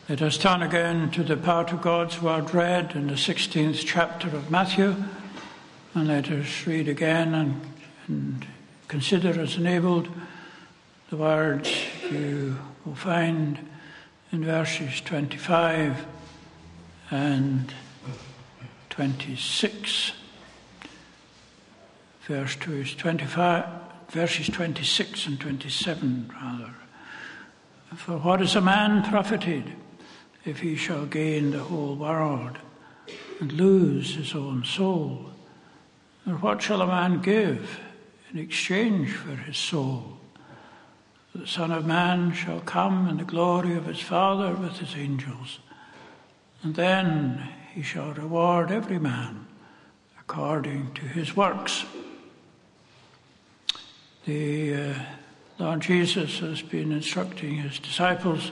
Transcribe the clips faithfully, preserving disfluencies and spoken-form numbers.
Let us turn again to the part of God's word read in the sixteenth chapter of Matthew, and let us read again and, and consider as enabled the words you will find in verses twenty-five and twenty-six. Verse two is twenty-five, verses twenty-six and twenty-seven, rather. For what is a man profited if he shall gain the whole world and lose his own soul? Or what shall a man give in exchange for his soul? The Son of Man shall come in the glory of his Father with his angels, and then he shall reward every man according to his works. The uh, Lord Jesus has been instructing his disciples,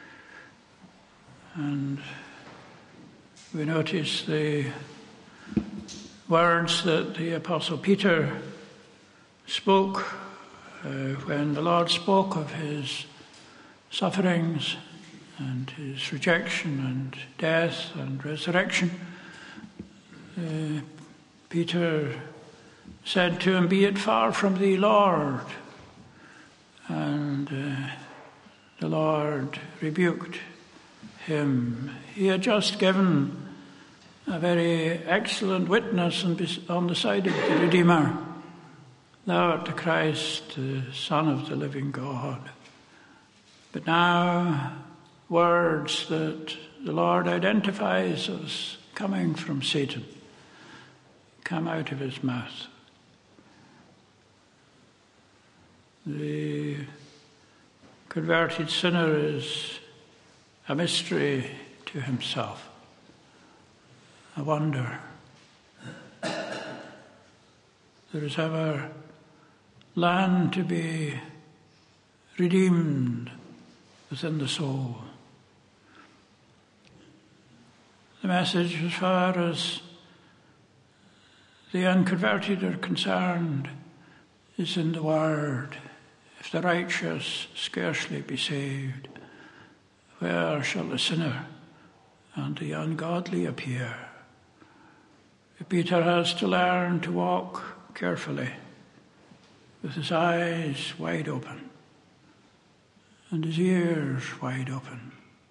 and we notice the words that the Apostle Peter spoke uh, when the Lord spoke of his sufferings and his rejection and death and resurrection. Uh, Peter said to him, "Be it far from thee, Lord." And uh, the Lord rebuked him. He had just given a very excellent witness on the side of the Redeemer. Thou art the Christ, the Son of the living God. But now, words that the Lord identifies as coming from Satan come out of his mouth. The converted sinner is a mystery to himself, a wonder. There is ever land to be redeemed within the soul. The message, as far as the unconverted are concerned, is in the Word. If the righteous scarcely be saved, where shall the sinner and the ungodly appear? Peter has to learn to walk carefully, with his eyes wide open and his ears wide open.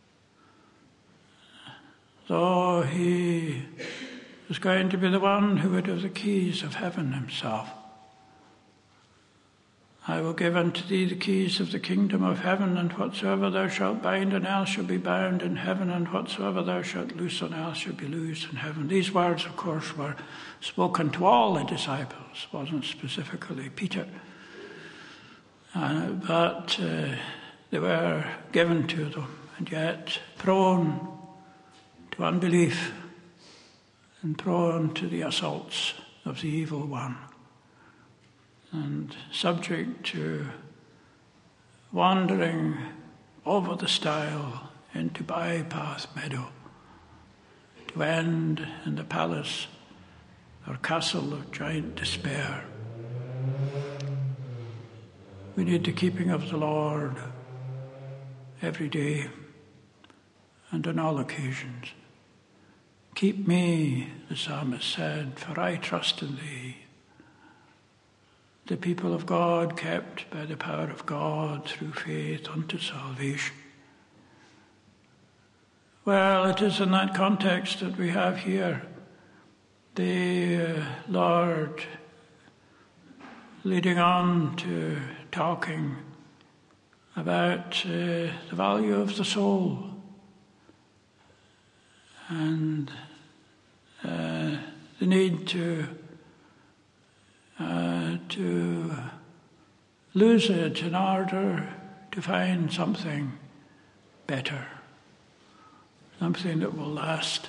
Though he is going to be the one who would have the keys of heaven himself. I will give unto thee the keys of the kingdom of heaven, and whatsoever thou shalt bind on earth shall be bound in heaven, and whatsoever thou shalt loose on earth shall be loosed in heaven. These words, of course, were spoken to all the disciples, wasn't specifically Peter. Uh, but uh, they were given to them, and yet prone to unbelief and prone to the assaults of the evil one, and subject to wandering over the stile into Bypath Meadow to end in the palace or castle of giant despair. We need the keeping of the Lord every day and on all occasions. Keep me, the psalmist said, for I trust in thee. The people of God kept by the power of God through faith unto salvation. Well, it is in that context that we have here the uh, Lord leading on to talking about uh, the value of the soul and uh, the need to Uh, to lose it in order to find something better, something that will last.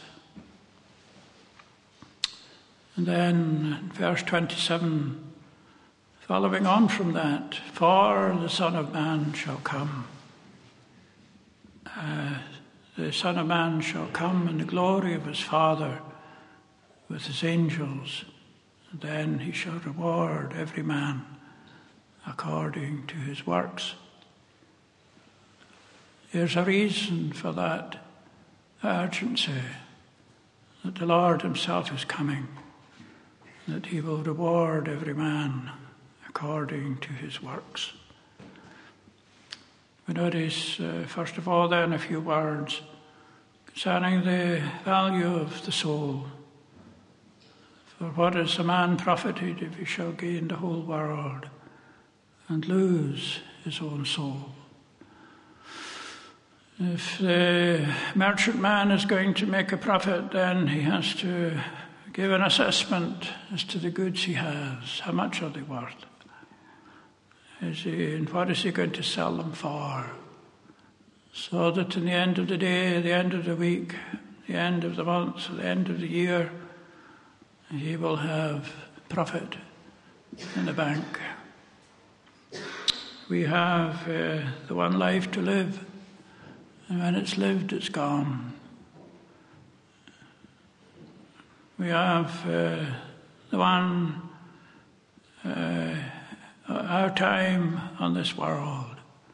And then verse twenty-seven, following on from that, for the Son of Man shall come. Uh, the Son of Man shall come in the glory of his Father with his angels. And then he shall reward every man according to his works. There's a reason for that urgency, that the Lord himself is coming, that he will reward every man according to his works. We notice, uh, first of all, then, a few words concerning the value of the soul. For what is a man profited if he shall gain the whole world and lose his own soul? If the merchant man is going to make a profit, then he has to give an assessment as to the goods he has. How much are they worth? Is he, and what is he going to sell them for? So that in the end of the day, the end of the week, the end of the month, the end of the year, he will have profit in the bank. We have uh, the one life to live, and when it's lived, it's gone. We have uh, the one, uh, our time on this world,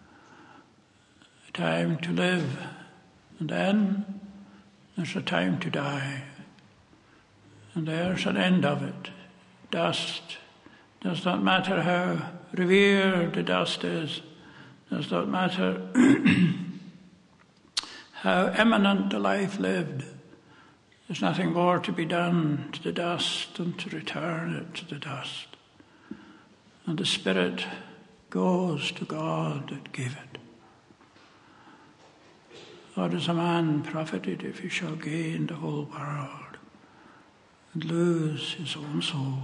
a time to live, and then there's a time to die, and there's an end of it. Dust. Does not matter how revered the dust is, does not matter how eminent the life lived. There's nothing more to be done to the dust than to return it to the dust. And the spirit goes to God that gave it. What is a man profited if he shall gain the whole world and lose his own soul?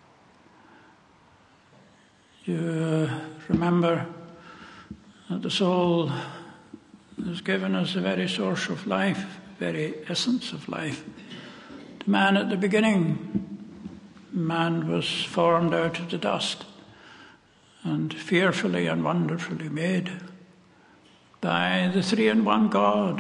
You remember that the soul is given as the very source of life, very essence of life. The man at the beginning, man was formed out of the dust and fearfully and wonderfully made by the three-in-one God.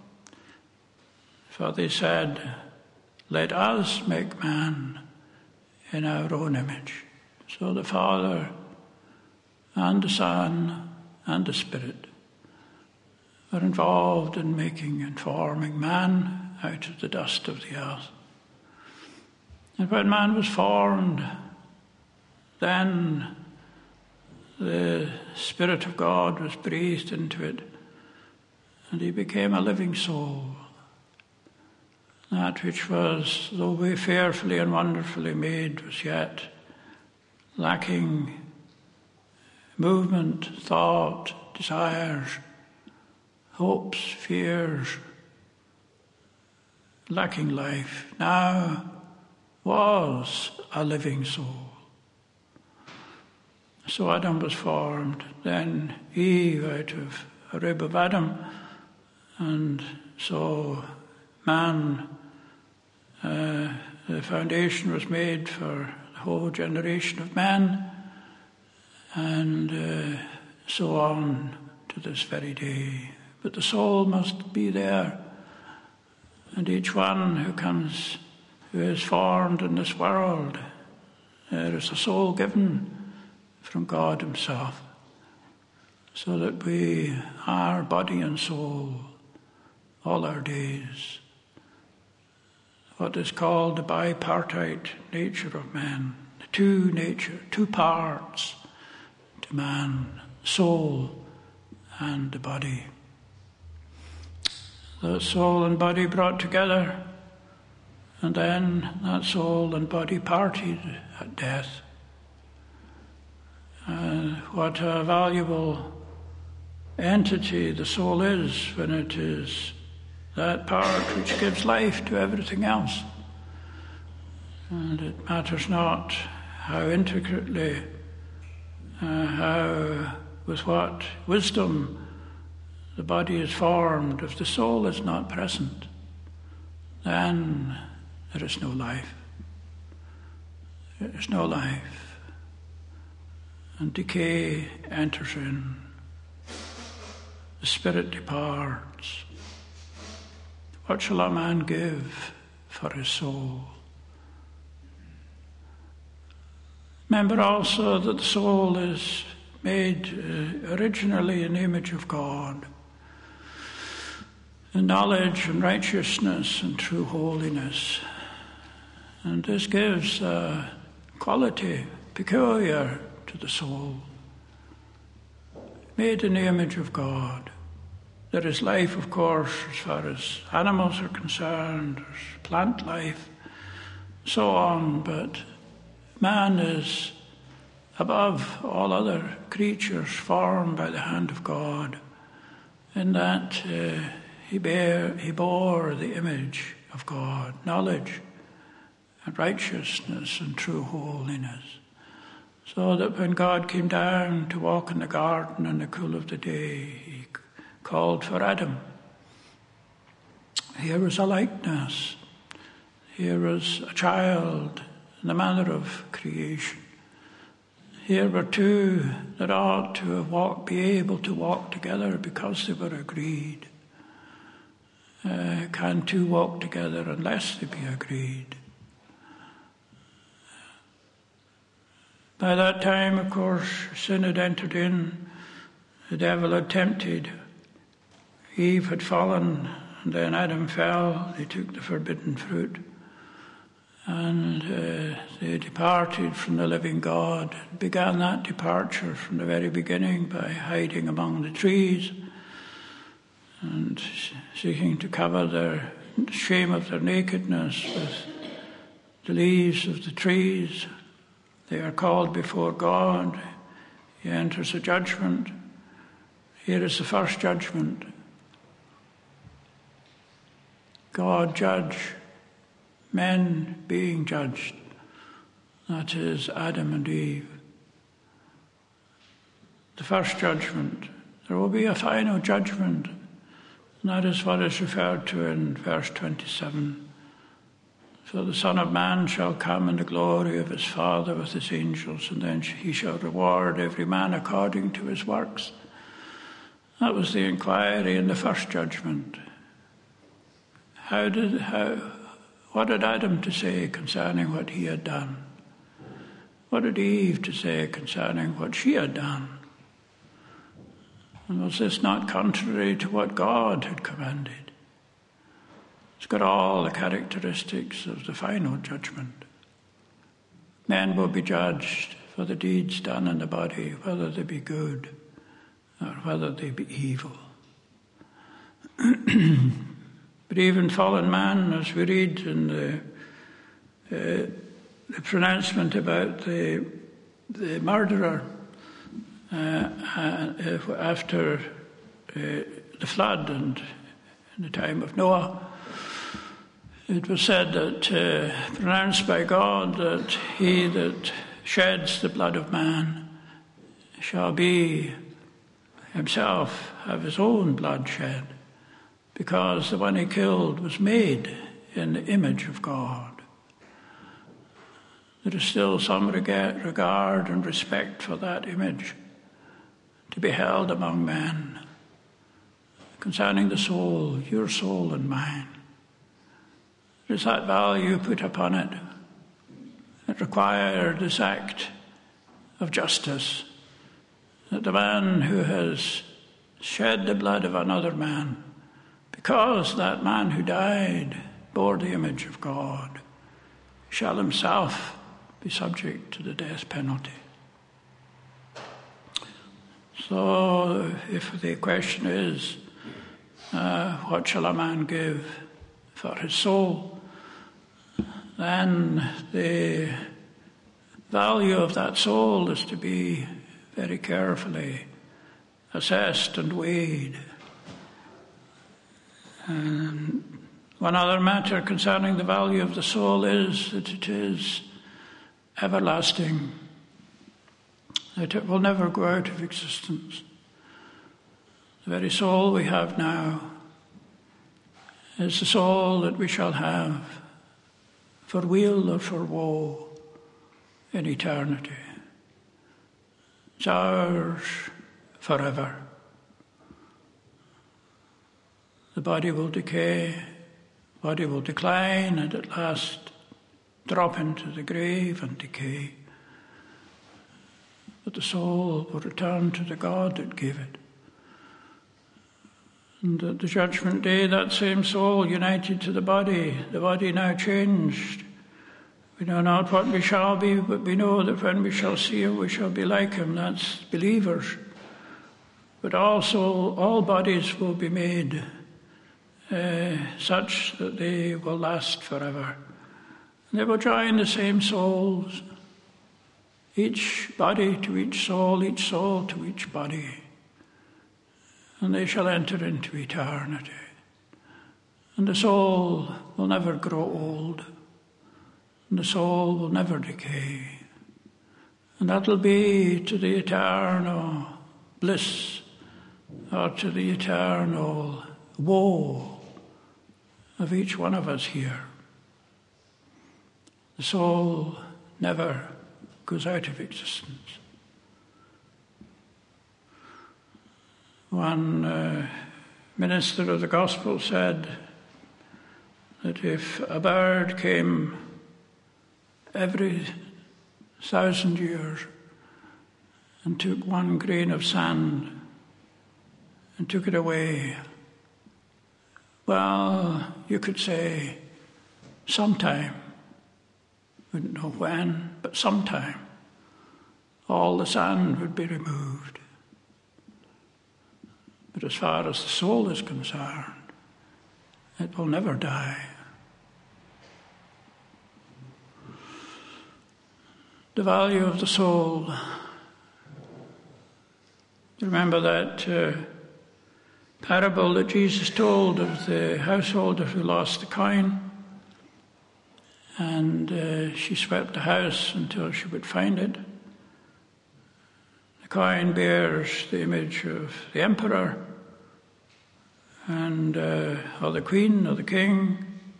For they said, let us make man in our own image. So the Father and the Son and the Spirit are involved in making and forming man out of the dust of the earth. And when man was formed, then the Spirit of God was breathed into it, and he became a living soul. That which was, though we fearfully and wonderfully made, was yet lacking movement, thought, desires, hopes, fears, lacking life, now was a living soul. So Adam was formed, then Eve out of a rib of Adam, and so man, uh, the foundation was made for the whole generation of man, and uh, so on to this very day. But the soul must be there, and each one who comes, who is formed in this world, there is a soul given from God himself, so that we are body and soul all our days. What is called the bipartite nature of man, the two nature, two parts to man, soul and the body. The soul and body brought together, and then that soul and body parted at death. Uh, what a valuable entity the soul is when it is that part which gives life to everything else. And it matters not how intricately, uh, how, with what wisdom the body is formed. If the soul is not present, then there is no life. There is no life. And decay enters in. The spirit departs. What shall a man give for his soul? Remember also that the soul is made uh, originally in the image of God. in knowledge and righteousness and true holiness. And this gives a quality peculiar to the soul, made in the image of God. There is life, of course, as far as animals are concerned, there's plant life, so on, but man is above all other creatures formed by the hand of God, in that uh, he, bear, he bore the image of God, knowledge and righteousness and true holiness. So that when God came down to walk in the garden in the cool of the day, he called for Adam. Here was a likeness. Here was a child in the manner of creation. Here were two that ought to have walked, be able to walk together because they were agreed. Uh, can two walk together unless they be agreed? By that time, of course, sin had entered in. The devil had tempted. Eve had fallen, and then Adam fell. They took the forbidden fruit. And uh, they departed from the living God. Began that departure from the very beginning by hiding among the trees and seeking to cover their shame of their nakedness with the leaves of the trees. They are called before God. He enters a judgment. Here is the first judgment. God judge, men being judged. That is Adam and Eve. The first judgment. There will be a final judgment. And that is what is referred to in verse twenty-seven. So the Son of Man shall come in the glory of his Father with his angels, and then he shall reward every man according to his works. That was the inquiry in the first judgment. How did, how, what had Adam to say concerning what he had done? What had Eve to say concerning what she had done? And was this not contrary to what God had commanded? It's got all the characteristics of the final judgment. Men will be judged for the deeds done in the body, whether they be good or whether they be evil. But even fallen man, as we read in the, uh, the pronouncement about the, the murderer uh, uh, after uh, the flood and in the time of Noah, it was said that, uh, pronounced by God, that he that sheds the blood of man shall be himself have his own blood shed, because the one he killed was made in the image of God. There is still some regard and respect for that image to be held among men. Concerning the soul, your soul and mine, there is that value put upon it. It required this act of justice, that the man who has shed the blood of another man, because that man who died bore the image of God, shall himself be subject to the death penalty. So if the question is, uh, what shall a man give for his soul, then the value of that soul is to be very carefully assessed and weighed. And one other matter concerning the value of the soul is that it is everlasting, that it will never go out of existence. The very soul we have now is the soul that we shall have for weal or for woe in eternity. It's ours forever. The body will decay, body will decline, and at last drop into the grave and decay. But the soul will return to the God that gave it. And at the judgment day, that same soul united to the body, the body now changed. We know not what we shall be, but we know that when we shall see him, we shall be like him. That's believers. But also all bodies will be made uh, such that they will last forever. And they will join the same souls, each body to each soul, each soul to each body. And they shall enter into eternity. And the soul will never grow old. And the soul will never decay. And that'll be to the eternal bliss, or to the eternal woe of each one of us here. The soul never goes out of existence. One uh, minister of the gospel said that if a bird came every thousand years and took one grain of sand and took it away, well, you could say sometime, wouldn't know when, but sometime, all the sand would be removed. But as far as the soul is concerned, it will never die. The value of the soul. Remember that uh, parable that Jesus told of the householder who lost the coin, and uh, she swept the house until she would find it. The coin bears the image of the emperor, and uh, or the queen or the king,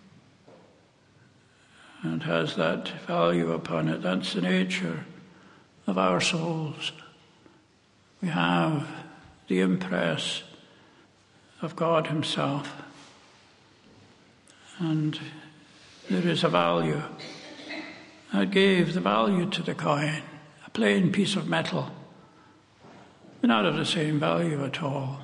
and has that value upon it. That's the nature of our souls. We have the impress of God himself, and there is a value. I gave the value to the coin, a plain piece of metal, not of the same value at all.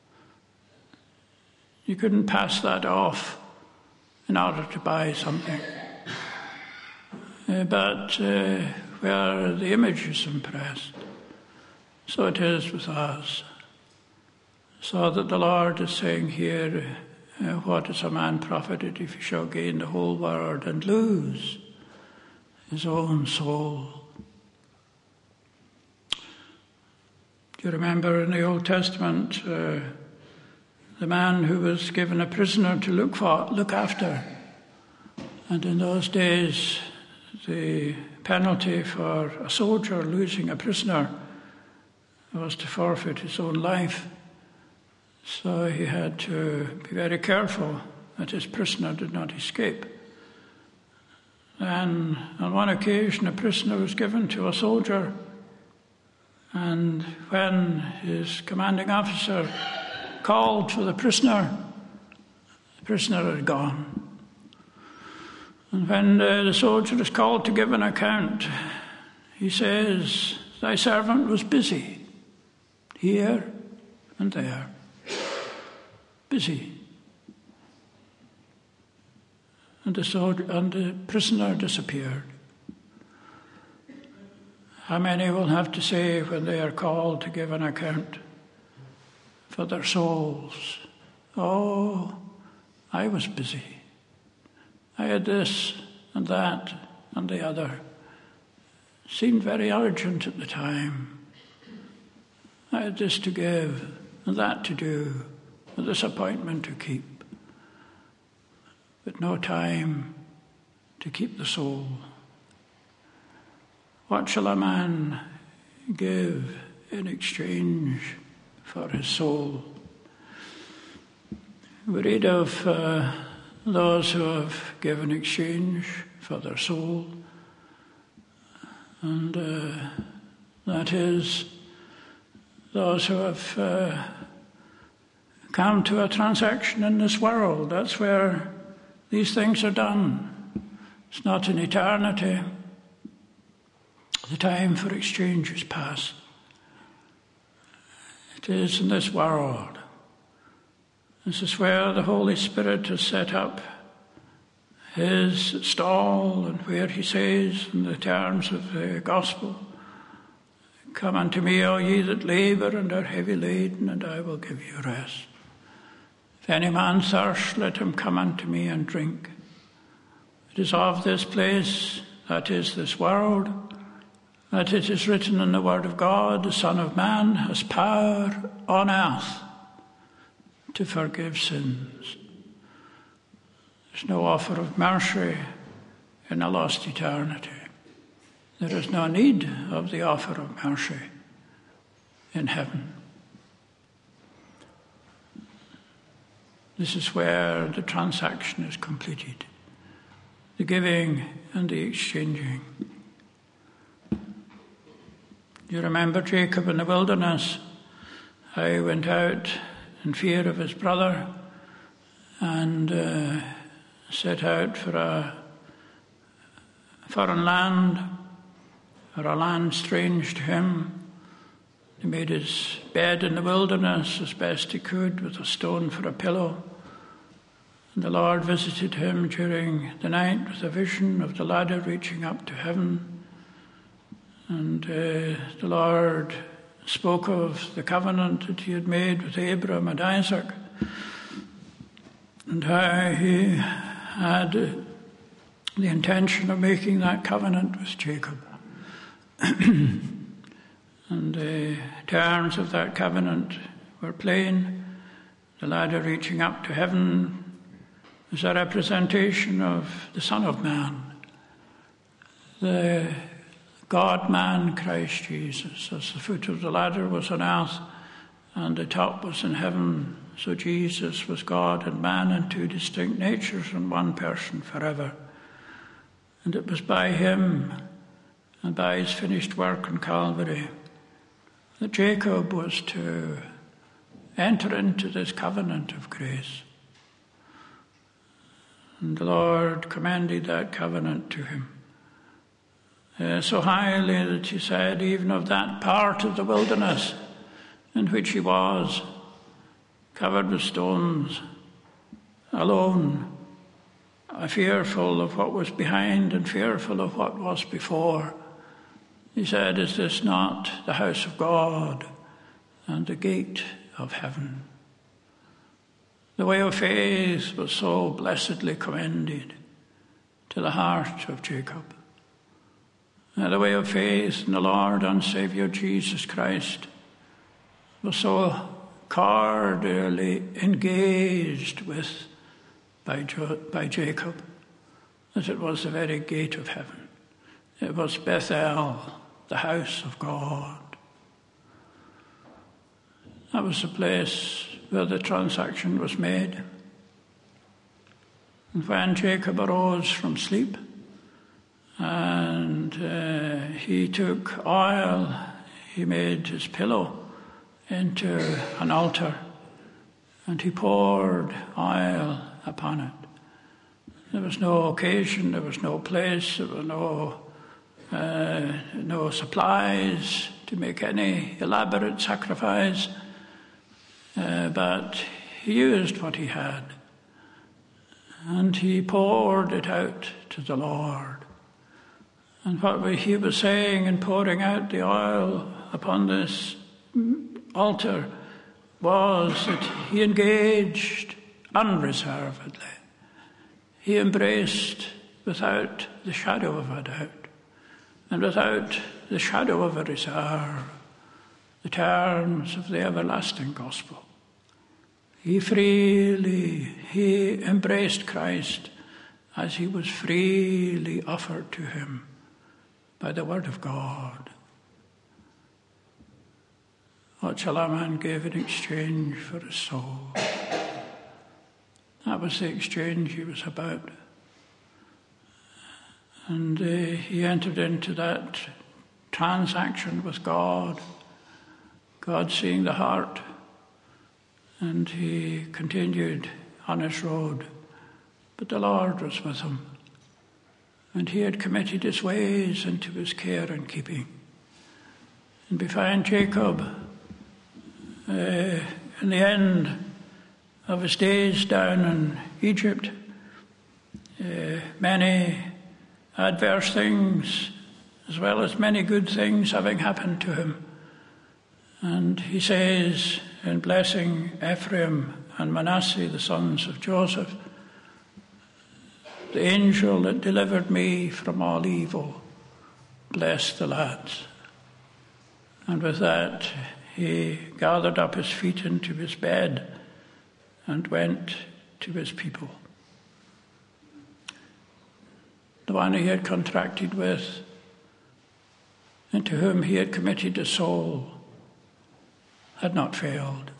You couldn't pass that off in order to buy something. Uh, but uh, where the image is impressed, so it is with us. So that the Lord is saying here, uh, what is a man profited if he shall gain the whole world and lose his own soul? Do you remember in the Old Testament, uh, the man who was given a prisoner to look for, look after? And in those days, the penalty for a soldier losing a prisoner was to forfeit his own life. So he had to be very careful that his prisoner did not escape. And on one occasion, a prisoner was given to a soldier, and when his commanding officer called for the prisoner, the prisoner had gone. And when uh, the soldier is called to give an account, he says, "Thy servant was busy, here and there." Busy. And the, soldier, and the prisoner disappeared. How many will have to say when they are called to give an account for their souls, "Oh, I was busy. I had this and that and the other. Seemed very urgent at the time. I had this to give and that to do, and this appointment to keep, but no time to keep the soul." What shall a man give in exchange for his soul? We read of uh, those who have given exchange for their soul, and uh, that is those who have uh, come to a transaction in this world. That's where these things are done. It's not in eternity. The time for exchange is past. It is in this world. This is where the Holy Spirit has set up his stall, and where he says in the terms of the gospel, "Come unto me, all ye that labour and are heavy laden, and I will give you rest. If any man thirst, let him come unto me and drink. It is of this place, that is this world, that it is written in the word of God, the Son of Man has power on earth to forgive sins." There's no offer of mercy in a lost eternity. There is no need of the offer of mercy in heaven. This is where the transaction is completed, the giving and the exchanging. You remember Jacob in the wilderness, how he went out in fear of his brother and uh, set out for a foreign land, or a land strange to him. He made his bed in the wilderness as best he could with a stone for a pillow. And the Lord visited him during the night with a vision of the ladder reaching up to heaven. And uh, the Lord spoke of the covenant that he had made with Abraham and Isaac, and how he had the intention of making that covenant with Jacob. And the terms of that covenant were plain. The ladder reaching up to heaven is a representation of the Son of Man, the God-man Christ Jesus. As the foot of the ladder was on earth and the top was in heaven, so Jesus was God and man in two distinct natures in one person forever. And it was by him and by his finished work on Calvary that Jacob was to enter into this covenant of grace. And the Lord commended that covenant to him uh, so highly that he said, even of that part of the wilderness in which he was, covered with stones, alone, fearful of what was behind and fearful of what was before, he said, "Is this not the house of God and the gate of heaven?" The way of faith was so blessedly commended to the heart of Jacob. And the way of faith in the Lord and Saviour Jesus Christ was so cordially engaged with by, jo- by Jacob that it was the very gate of heaven. It was Bethel, the house of God. That was the place where the transaction was made. And when Jacob arose from sleep and uh, he took oil, he made his pillow into an altar and he poured oil upon it. There was no occasion, there was no place, there were no uh, no supplies to make any elaborate sacrifice, uh, but he used what he had and he poured it out to the Lord. And what he was saying in pouring out the oil upon this altar was that he engaged unreservedly. He embraced without the shadow of a doubt and without the shadow of a reserve the terms of the everlasting gospel. He freely, he embraced Christ as he was freely offered to him by the word of God. What shall a man give in exchange for his soul? That was the exchange he was about. And uh, he entered into that transaction with God, God seeing the heart, and he continued on his road. But the Lord was with him, and he had committed his ways into his care and keeping. And we find Jacob, uh, in the end of his days down in Egypt, uh, many adverse things as well as many good things having happened to him. And he says, in blessing Ephraim and Manasseh, the sons of Joseph, the angel that delivered me from all evil, bless the lads. And with that, he gathered up his feet into his bed and went to his people. The one he had contracted with, and to whom he had committed his soul, had not failed,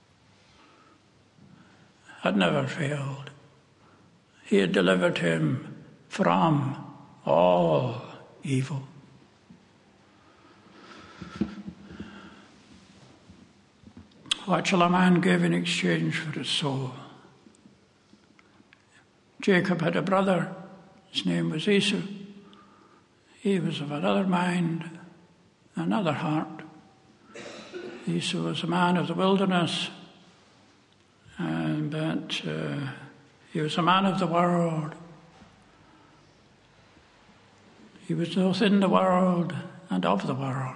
had never failed. He had delivered him from all evil. What shall a man give in exchange for his soul? Jacob had a brother. His name was Esau. He was of another mind, another heart. Esau was a man of the wilderness, and but uh, he was a man of the world. He was both in the world and of the world.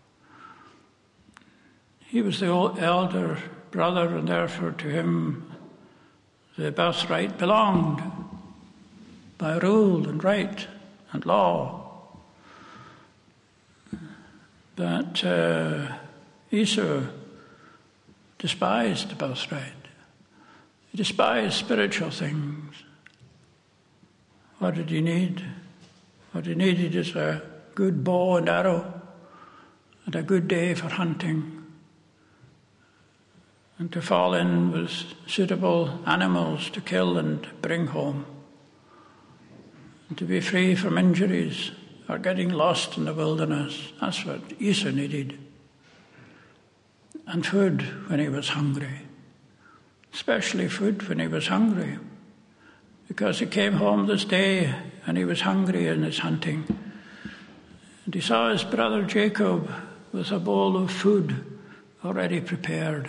He was the elder brother, and therefore to him the birthright belonged by rule and right and law. But uh, Esau despised the birthright. He despised spiritual things. What did he need? What he needed is a good bow and arrow and a good day for hunting, and to fall in with suitable animals to kill and bring home, and to be free from injuries or getting lost in the wilderness. That's what Esau needed. And food when he was hungry, especially food when he was hungry, because he came home this day and he was hungry in his hunting, and he saw his brother Jacob with a bowl of food already prepared.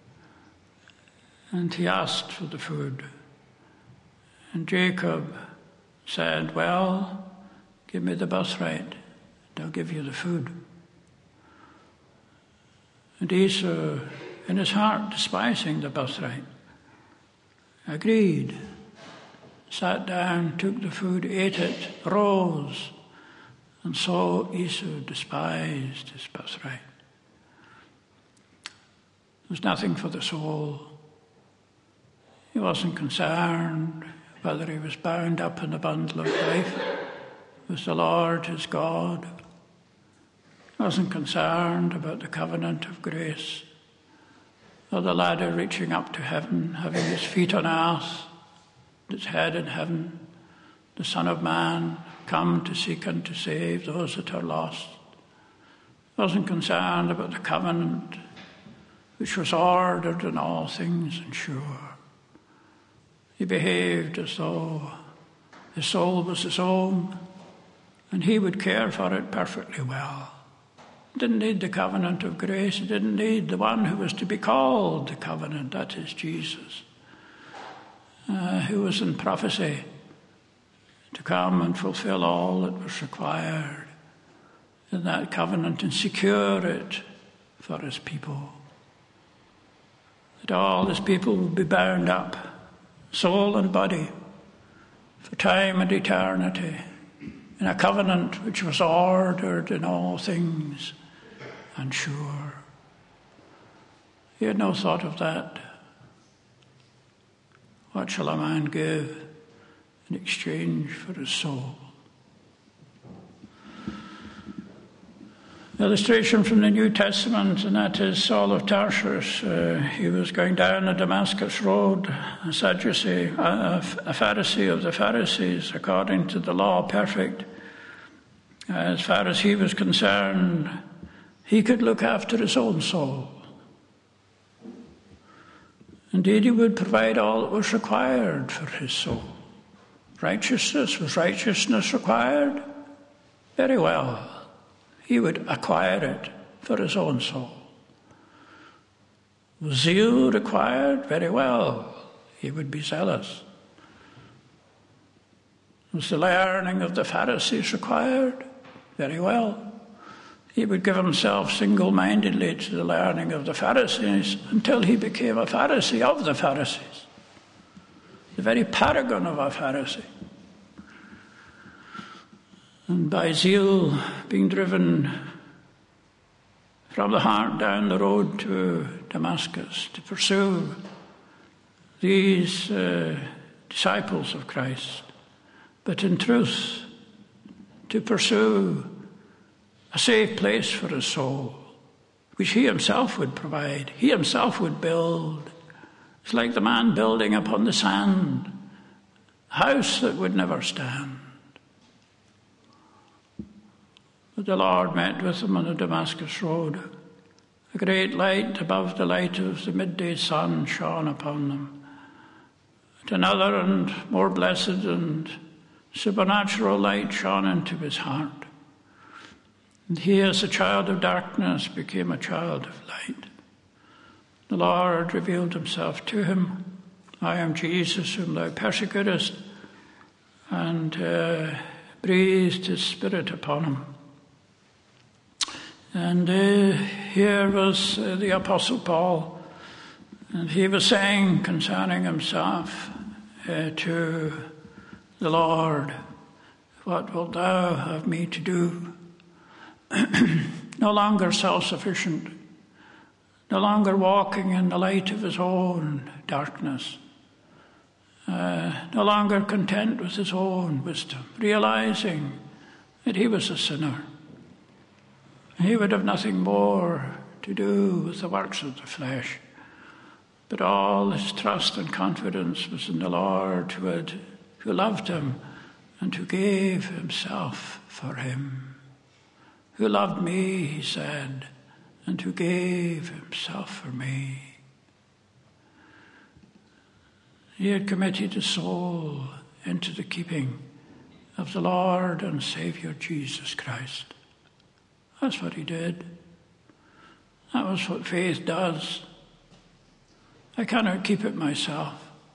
And he asked for the food. And Jacob said, well, give me the birthright, and I'll give you the food. And Esau, in his heart, despising the birthright, agreed, sat down, took the food, ate it, rose, and so Esau despised his birthright. There was nothing for the soul. He wasn't concerned whether he was bound up in a bundle of life with the Lord his God. He wasn't concerned about the covenant of grace or the ladder reaching up to heaven, having his feet on earth, his head in heaven, the Son of Man come to seek and to save those that are lost. He wasn't concerned about the covenant which was ordered in all things and sure. He behaved as though his soul was his own, and he would care for it perfectly well. He didn't need the covenant of grace. He didn't need the one who was to be called the covenant, that is Jesus, uh, who was in prophecy to come and fulfill all that was required in that covenant and secure it for his people. That all his people would be bound up, soul and body, for time and eternity, in a covenant which was ordered in all things and sure. He had no thought of that. What shall a man give in exchange for his soul? Illustration from the New Testament, and that is Saul of Tarsus. Uh, he was going down the Damascus road, a Sadducee, a, a Pharisee of the Pharisees, according to the law, perfect. As far as he was concerned, he could look after his own soul. Indeed, he would provide all that was required for his soul. Righteousness, was righteousness required? Very well. He would acquire it for his own soul. Was zeal required? Very well. He would be zealous. Was the learning of the Pharisees required? Very well. He would give himself single-mindedly to the learning of the Pharisees until he became a Pharisee of the Pharisees, the very paragon of a Pharisee. And by zeal being driven from the heart down the road to Damascus to pursue these uh, disciples of Christ, but in truth to pursue a safe place for his soul, which he himself would provide, he himself would build. It's like the man building upon the sand, a house that would never stand. But the Lord met with him on the Damascus road. A great light above the light of the midday sun shone upon them. And another and more blessed and supernatural light shone into his heart. And he, as a child of darkness, became a child of light. The Lord revealed himself to him. I am Jesus whom thou persecutest, and uh, breathed his spirit upon him. And uh, here was uh, the Apostle Paul, and he was saying concerning himself uh, to the Lord, what wilt thou have me to do? No longer self-sufficient, no longer walking in the light of his own darkness, uh, no longer content with his own wisdom, realizing that he was a sinner. He would have nothing more to do with the works of the flesh, but all his trust and confidence was in the Lord who, had, who loved him and who gave himself for him. Who loved me, he said, and who gave himself for me. He had committed his soul into the keeping of the Lord and Saviour Jesus Christ. That's what he did. That was what faith does. I cannot keep it myself.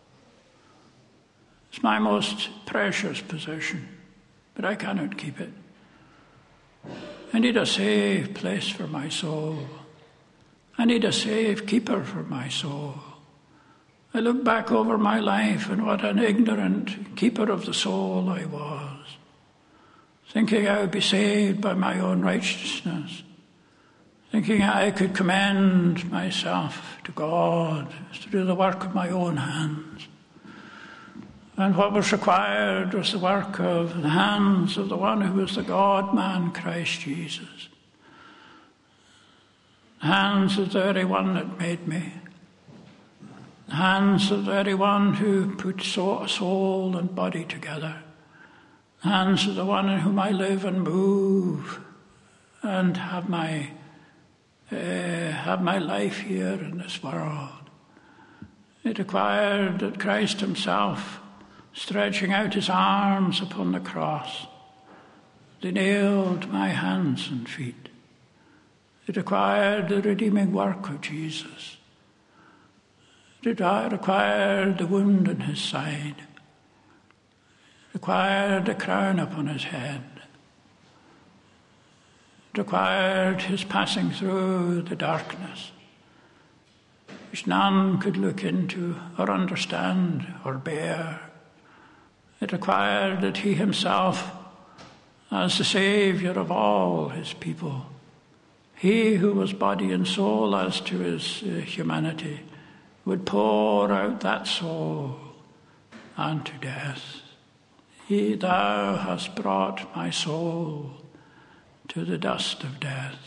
It's my most precious possession, but I cannot keep it. I need a safe place for my soul. I need a safe keeper for my soul. I look back over my life and what an ignorant keeper of the soul I was, thinking I would be saved by my own righteousness, thinking I could commend myself to God through the work of my own hands. And what was required was the work of the hands of the one who was the God-man, Christ Jesus. The hands of the very one that made me. The hands of the very one who put soul and body together. The hands of the one in whom I live and move and have my, uh, have my life here in this world. It required that Christ himself, stretching out his arms upon the cross, they nailed my hands and feet. It required the redeeming work of Jesus. It required the wound in his side. It required a crown upon his head. It required his passing through the darkness, which none could look into or understand or bear. It required that he himself, as the Saviour of all his people, he who was body and soul as to his uh, humanity, would pour out that soul unto death. He, thou hast brought my soul to the dust of death.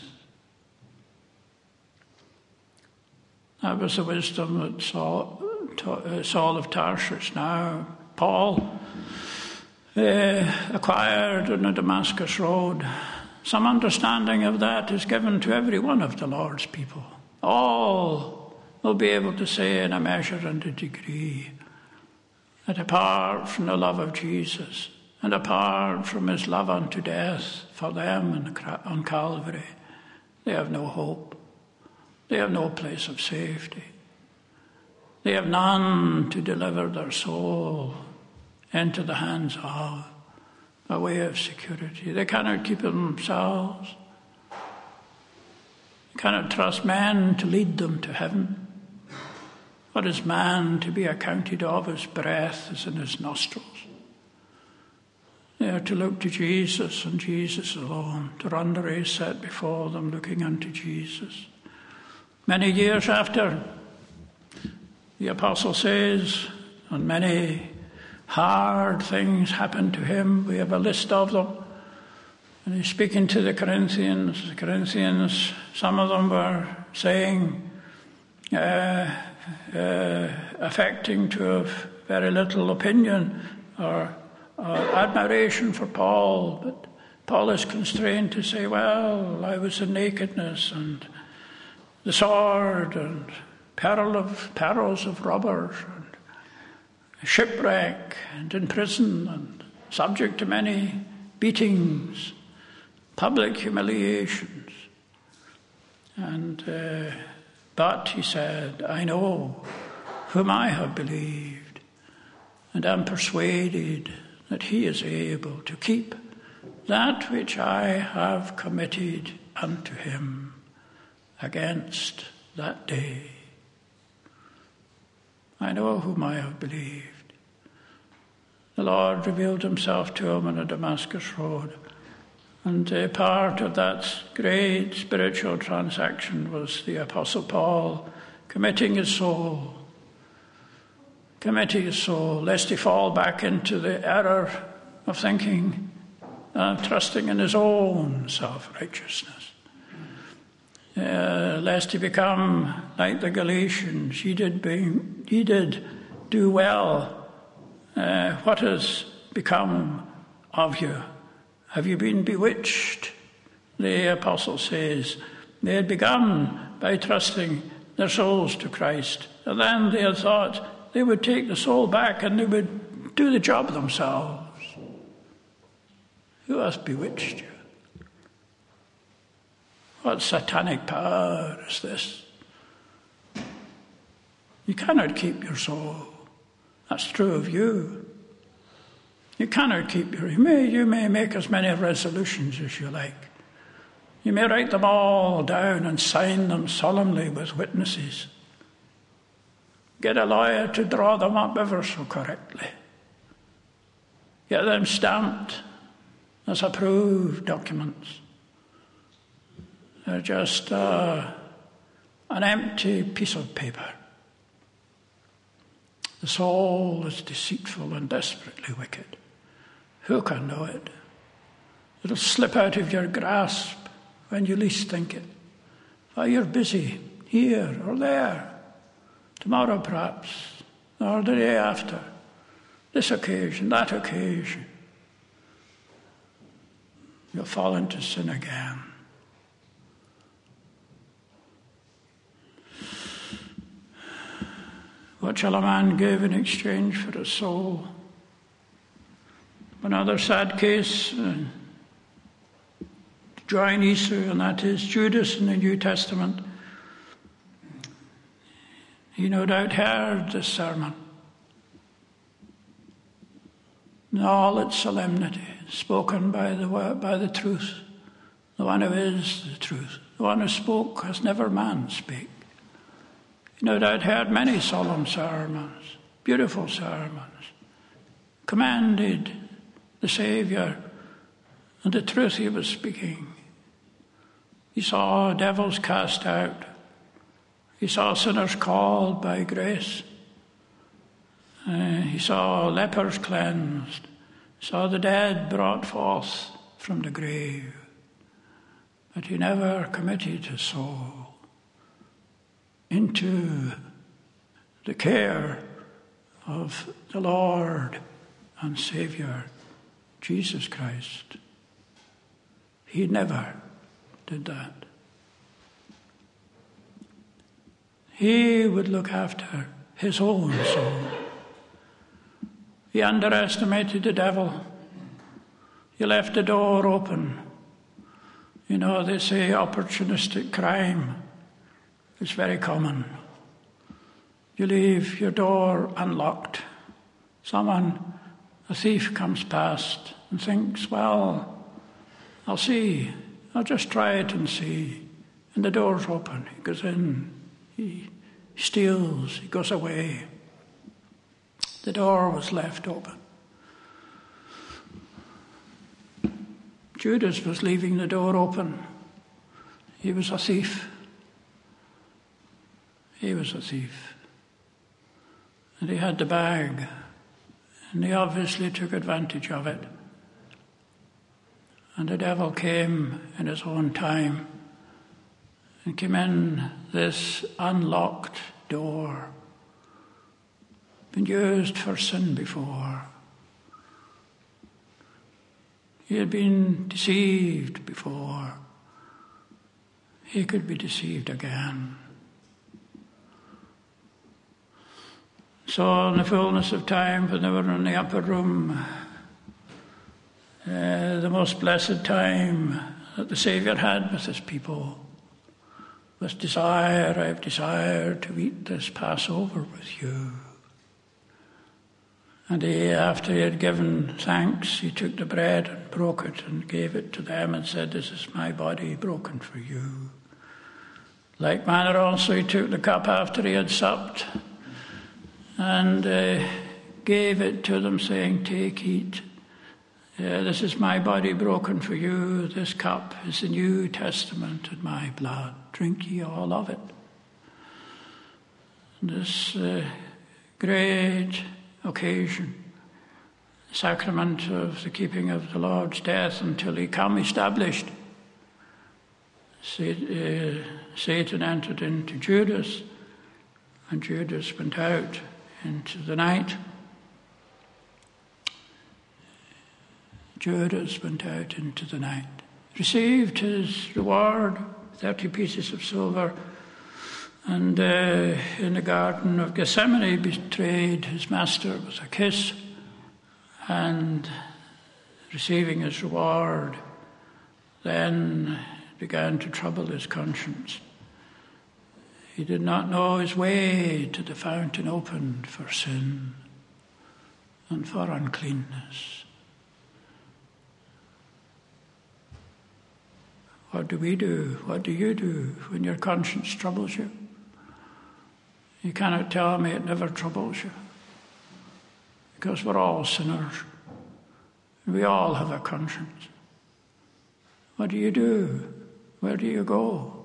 That was the wisdom that Saul, Saul of Tarsus, now Paul, uh, acquired on the Damascus road. Some understanding of that is given to every one of the Lord's people. All will be able to say in a measure and a degree that apart from the love of Jesus and apart from his love unto death for them on Calvary, they have no hope. They have no place of safety. They have none to deliver their soul into the hands of, by way of security. They cannot keep it themselves. They cannot trust men to lead them to heaven. What is man to be accounted of? His breath is in his nostrils. They are to look to Jesus and Jesus alone, to run the race set before them, looking unto Jesus. Many years after, the apostle says, and many hard things happened to him. We have a list of them. And he's speaking to the Corinthians. The Corinthians, some of them were saying, uh, uh, affecting to have very little opinion or, or admiration for Paul. But Paul is constrained to say, well, I was in nakedness and the sword and peril of perils of robbers and shipwreck and in prison and subject to many beatings, public humiliations. And uh, but he said, I know whom I have believed, and am persuaded that he is able to keep that which I have committed unto him against that day. I know whom I have believed. The Lord revealed himself to him on a Damascus road. And a part of that great spiritual transaction was the Apostle Paul committing his soul, committing his soul, lest he fall back into the error of thinking, uh, trusting in his own self-righteousness. Uh, lest he become like the Galatians. He did, be, he did do well. Uh, what has become of you? Have you been bewitched? The apostle says they had begun by trusting their souls to Christ. And then they had thought they would take the soul back and they would do the job themselves. Who has bewitched you? What satanic power is this? You cannot keep your soul. That's true of you. You cannot keep your... You may, you may make as many resolutions as you like. You may write them all down and sign them solemnly with witnesses. Get a lawyer to draw them up ever so correctly. Get them stamped as approved documents. They're just uh, an empty piece of paper. The soul is deceitful and desperately wicked. Who can know it? It'll slip out of your grasp when you least think it. Oh, you're busy here or there, tomorrow perhaps, or the day after, this occasion, that occasion. You'll fall into sin again. What shall a man give in exchange for his soul? Another sad case uh, to join Esau, and that is Judas in the New Testament. He no doubt heard this sermon in all its solemnity, spoken by the by the truth, the one who is the truth. The one who spoke as never man spake. He no doubt heard many solemn sermons, beautiful sermons, commended the Saviour and the truth he was speaking. He saw devils cast out. He saw sinners called by grace. Uh, he saw lepers cleansed. He saw the dead brought forth from the grave. But he never committed his soul into the care of the Lord and Saviour, Jesus Christ. He never did that. He would look after his own soul. He underestimated the devil. He left the door open. You know, they say opportunistic crime It's very common. You leave your door unlocked. Someone, a thief, comes past and thinks, well, I'll see. I'll just try it and see. And the door's open. He goes in. He steals. He goes away. The door was left open. Judas was leaving the door open. He was a thief. He was a thief. And he had the bag. And he obviously took advantage of it. And the devil came in his own time and came in this unlocked door. Been used for sin before. He had been deceived before. He could be deceived again. So in the fullness of time, when they were in the upper room, uh, the most blessed time that the Saviour had with his people was desire, I have desired to eat this Passover with you. And he, after he had given thanks, he took the bread and broke it and gave it to them and said, this is my body broken for you. Like manner also he took the cup after he had supped and uh, gave it to them, saying, take, eat. Uh, this is my body broken for you. This cup is the New Testament in my blood. Drink ye all of it. This uh, great occasion, sacrament of the keeping of the Lord's death until he come established. Satan entered into Judas, and Judas went out into the night. Judas went out into the night, received his reward, thirty pieces of silver, and uh, in the Garden of Gethsemane betrayed his master with a kiss, and receiving his reward, then began to trouble his conscience. He did not know his way to the fountain opened for sin and for uncleanness. What do we do? What do you do when your conscience troubles you? You cannot tell me it never troubles you, because we're all sinners. We all have a conscience. What do you do? Where do you go?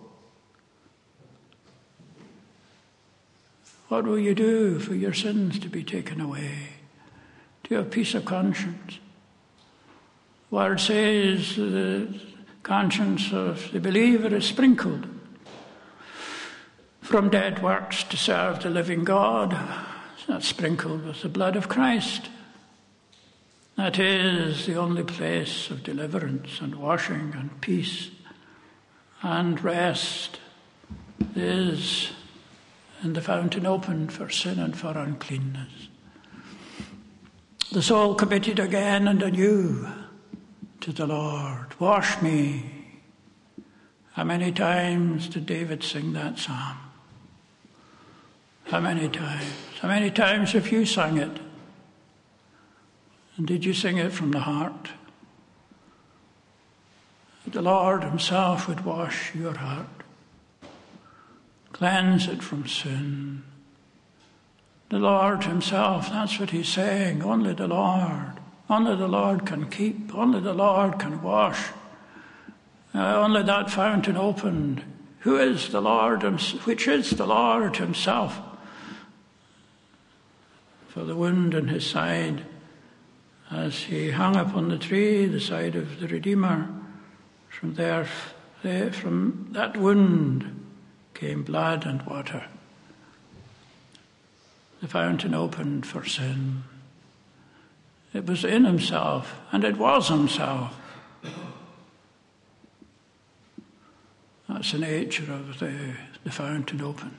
What will you do for your sins to be taken away? Do you have peace of conscience? The word says the conscience of the believer is sprinkled from dead works to serve the living God. It's not sprinkled with the blood of Christ. That is the only place of deliverance and washing and peace and rest is in the fountain opened for sin and for uncleanness. The soul committed again and anew to the Lord. Wash me. How many times did David sing that psalm? How many times? How many times have you sung it? And did you sing it from the heart? The Lord himself would wash your heart, cleanse it from sin. The Lord himself, that's what he's saying. Only the Lord. Only the Lord can keep. Only the Lord can wash. Uh, only that fountain opened. Who is the Lord, which is the Lord himself? For the wound in his side, as he hung upon the tree, the side of the Redeemer, from there, from that wound came blood and water. The fountain opened for sin. It was in himself, and it was himself. That's the nature of the, the fountain open.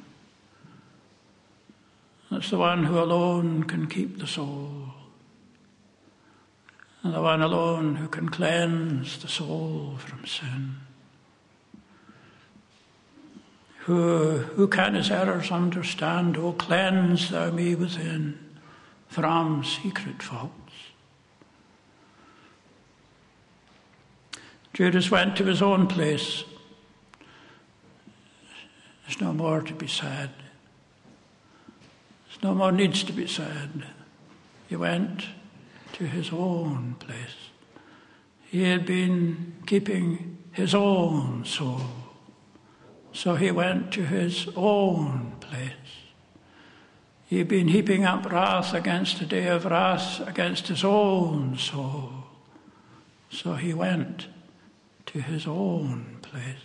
That's the one who alone can keep the soul, and the one alone who can cleanse the soul from sin. Who, who can his errors understand? O cleanse thou me within from secret faults. Judas went to his own place. There's no more to be said. There's no more needs to be said. He went to his own place. He had been keeping his own soul. So he went to his own place. He had been heaping up wrath against the day of wrath against his own soul. So he went to his own place.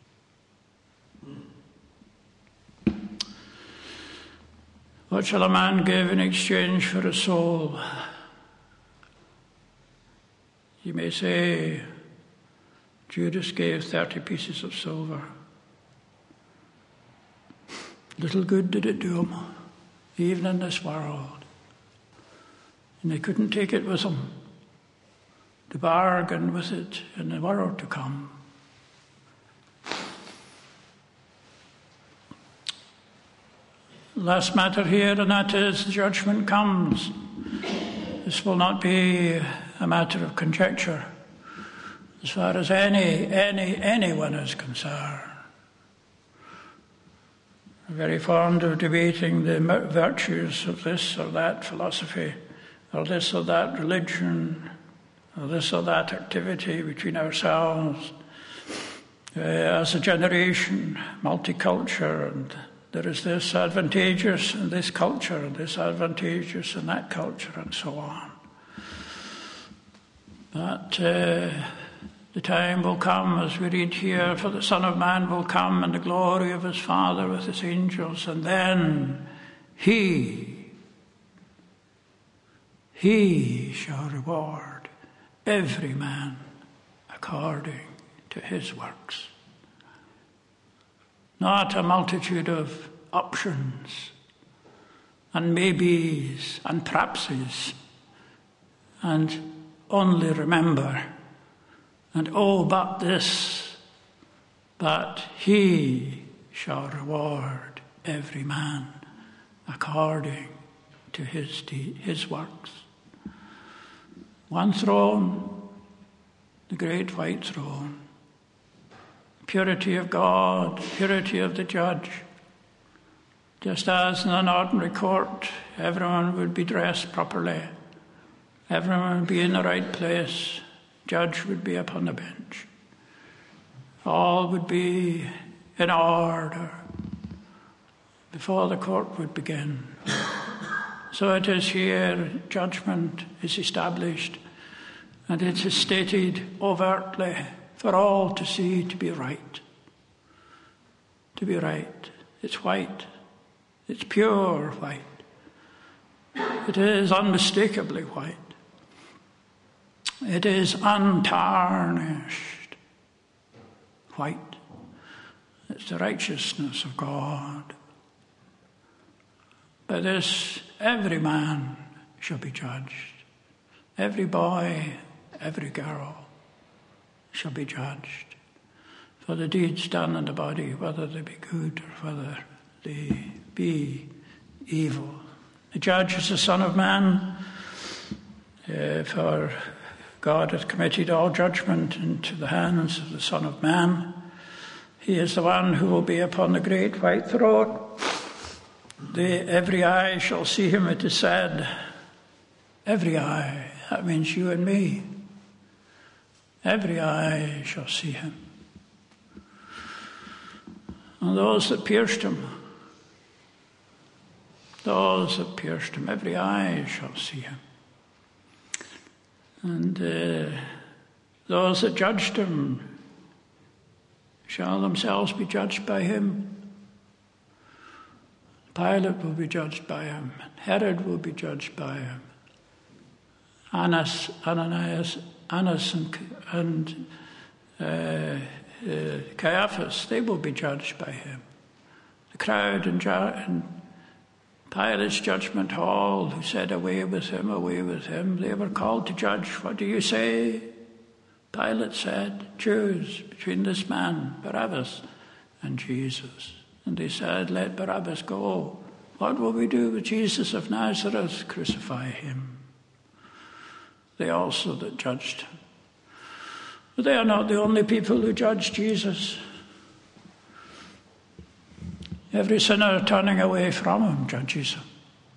What shall a man give in exchange for a soul? You may say, Judas gave thirty pieces of silver. Little good did it do him, even in this world. And they couldn't take it with them to bargain with it in the world to come. Last matter here, and that is the judgment comes. This will not be a matter of conjecture as far as any, any, anyone is concerned. I'm very fond of debating the virtues of this or that philosophy, or this or that religion, or this or that activity between ourselves uh, as a generation, multicultural, and there is this advantageous in this culture, and this advantageous in that culture, and so on. But uh, the time will come, as we read here, for the Son of Man will come in the glory of his Father with his angels, and then he, he shall reward every man according to his works. Not a multitude of options and maybes and perhapses and only remember and oh, but this, but he shall reward every man according to his de- his works. One throne, the great white throne. Purity of God, purity of the judge. Just as in an ordinary court, everyone would be dressed properly. Everyone would be in the right place. Judge would be upon the bench. All would be in order before the court would begin. So it is here, judgment is established, and it is stated overtly for all to see to be right. To be right. It's white. It's pure white. It is unmistakably white. It is untarnished white. It's the righteousness of God. By this, every man shall be judged. Every boy, every girl shall be judged for the deeds done in the body, whether they be good or whether they be evil. The judge is the Son of Man, uh, for God hath committed all judgment into the hands of the Son of Man. He is the one who will be upon the great white throne. The, every eye shall see him, it is said. Every eye, that means you and me. Every eye shall see him. And those that pierced him, those that pierced him, every eye shall see him. And uh, those that judged him shall themselves be judged by him. Pilate will be judged by him. Herod will be judged by him. Annas, Ananias, Annas and, and uh, uh, Caiaphas, they will be judged by him. The crowd in, in Pilate's judgment hall who said, away with him, away with him, they were called to judge. What do you say? Pilate said, choose between this man, Barabbas, and Jesus. And they said, let Barabbas go. What will we do with Jesus of Nazareth? Crucify him. They also that judged him. But they are not the only people who judge Jesus. Every sinner turning away from him judges him.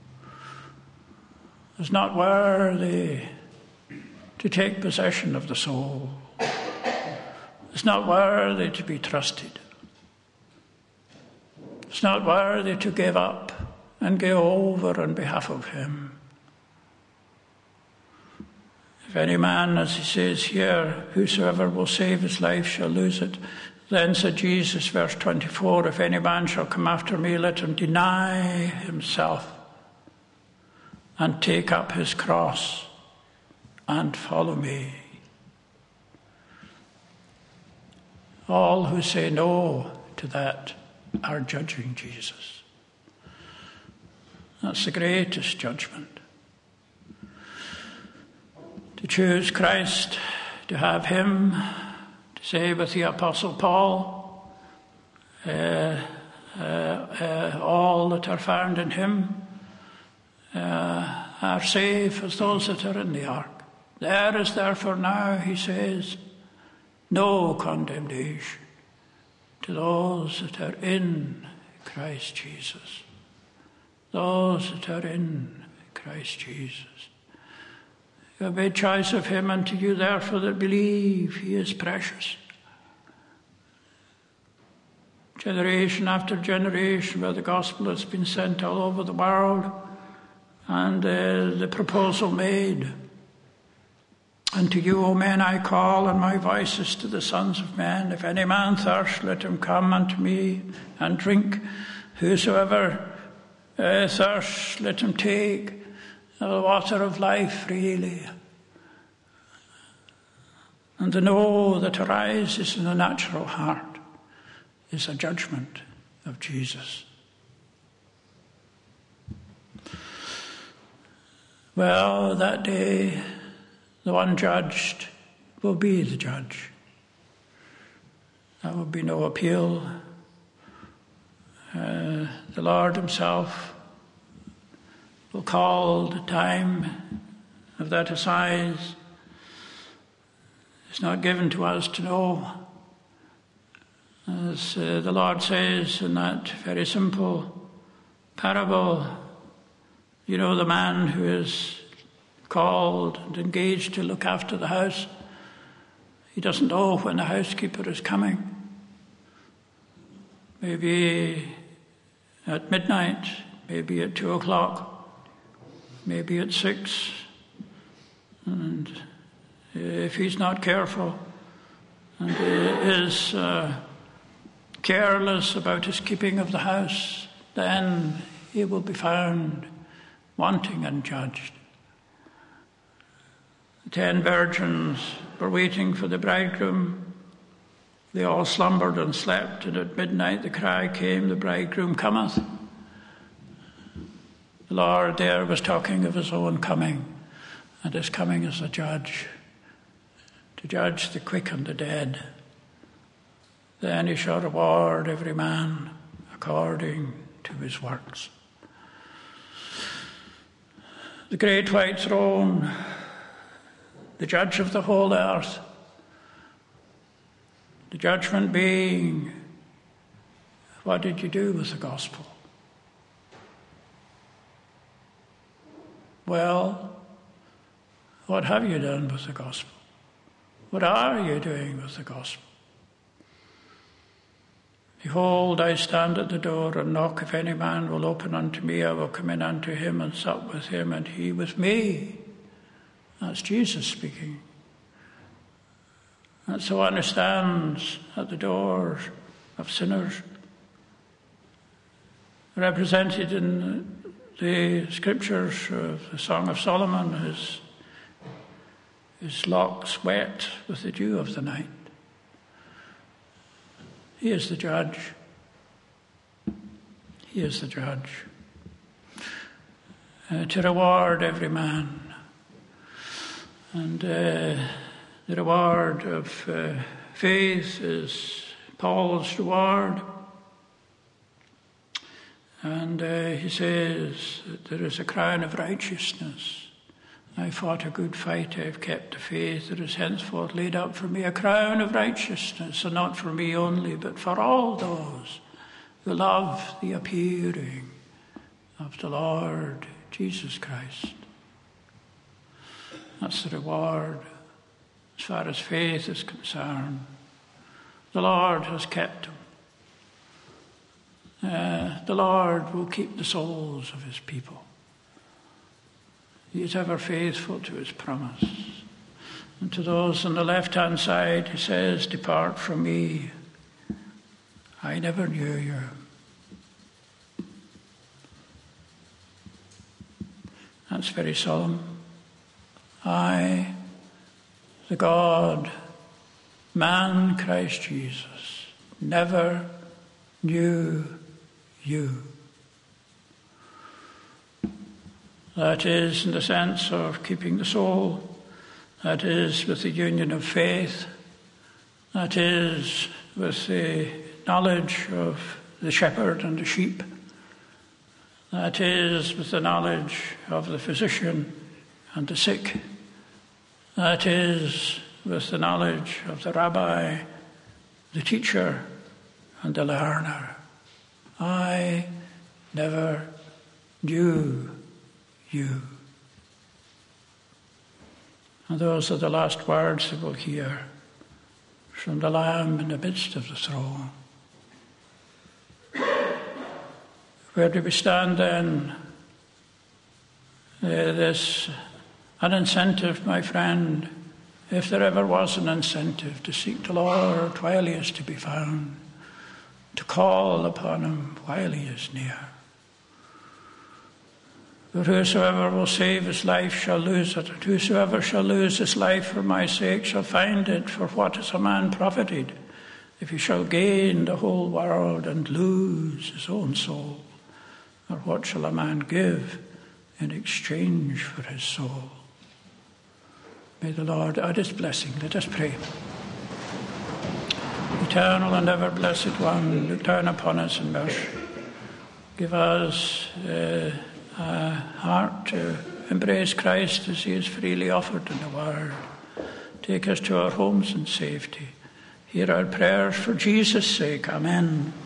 Is not worthy to take possession of the soul. It's not worthy to be trusted. It's not worthy to give up and go over on behalf of him. If any man, as he says here, whosoever will save his life shall lose it. Then said Jesus, verse twenty-four, if any man shall come after me, let him deny himself and take up his cross and follow me. All who say no to that are judging Jesus. That's the greatest judgment. To choose Christ, to have him, to say with the Apostle Paul, uh, uh, uh, all that are found in him uh, are safe as those that are in the ark. There is therefore now, he says, no condemnation to those that are in Christ Jesus. Those that are in Christ Jesus. You have made choice of him, and to you therefore that believe he is precious. Generation after generation where the gospel has been sent all over the world, and uh, the proposal made. And to you, O men, I call, and my voice is to the sons of men. If any man thirst, let him come unto me and drink. Whosoever uh, thirsts, let him take the water of life freely. And the no that arises in the natural heart is a judgment of Jesus. Well, that day, the one judged will be the judge. There will be no appeal. Uh, the Lord himself will call the time of that assize. It's not given to us to know. As uh, the Lord says in that very simple parable, you know, the man who is called and engaged to look after the house, he doesn't know when the housekeeper is coming. Maybe at midnight, maybe at two o'clock, maybe at six. And if he's not careful and is uh, careless about his keeping of the house, then he will be found wanting and judged. The ten virgins were waiting for the bridegroom. They all slumbered and slept, and at midnight the cry came, the bridegroom cometh. The Lord there was talking of his own coming, and his coming as a judge, to judge the quick and the dead. Then he shall reward every man according to his works. The great white throne, the judge of the whole earth, the judgment being, what did you do with the gospel? Well, what have you done with the gospel? What are you doing with the gospel? Behold, I stand at the door and knock. If any man will open unto me, I will come in unto him and sup with him, and he with me. That's Jesus speaking. That's the one who stands at the doors of sinners, represented in the scriptures of the Song of Solomon, his, his locks wet with the dew of the night. He is the judge. He is the judge. Uh, to reward every man. And uh, the reward of uh, faith is Paul's reward. And uh, he says that there is a crown of righteousness. I fought a good fight, I have kept the faith. There is henceforth laid up for me a crown of righteousness, and not for me only, but for all those who love the appearing of the Lord Jesus Christ. That's the reward as far as faith is concerned. The Lord has kept him. Uh, the Lord will keep the souls of his people. He is ever faithful to his promise. And to those on the left-hand side, he says, depart from me. I never knew you. That's very solemn. I, the God, man, Christ Jesus, never knew you. That is in the sense of keeping the soul. That is with the union of faith. That is with the knowledge of the shepherd and the sheep. That is with the knowledge of the physician and the sick. That is with the knowledge of the rabbi, the teacher, and the learner. I never knew you. And those are the last words that we'll hear from the Lamb in the midst of the throne. Where do we stand then? Uh, this an incentive, my friend, if there ever was an incentive, to seek the Lord while he is to be found, to call upon him while he is near. But whosoever will save his life shall lose it, and whosoever shall lose his life for my sake shall find it. For what is a man profited if he shall gain the whole world and lose his own soul? Or what shall a man give in exchange for his soul? May the Lord add his blessing. Let us pray. Eternal and ever blessed one, look down upon us in mercy. Give us uh, a heart to embrace Christ as he is freely offered in the Word. Take us to our homes in safety. Hear our prayers for Jesus' sake. Amen.